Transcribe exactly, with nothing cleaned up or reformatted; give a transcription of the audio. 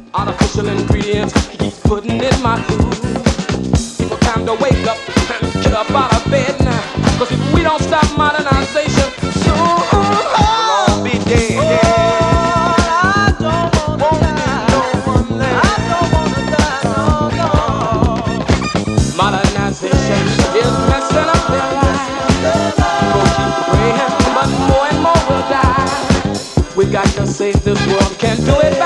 Artificial ingredients he keeps putting in my food. People time to wake up and get up out of bed now. Cause if we don't stop modernization, soon we'll all be dead. Modernization is messing up their lives. People keep praying, but more and more will die. We got to save this world, can't do it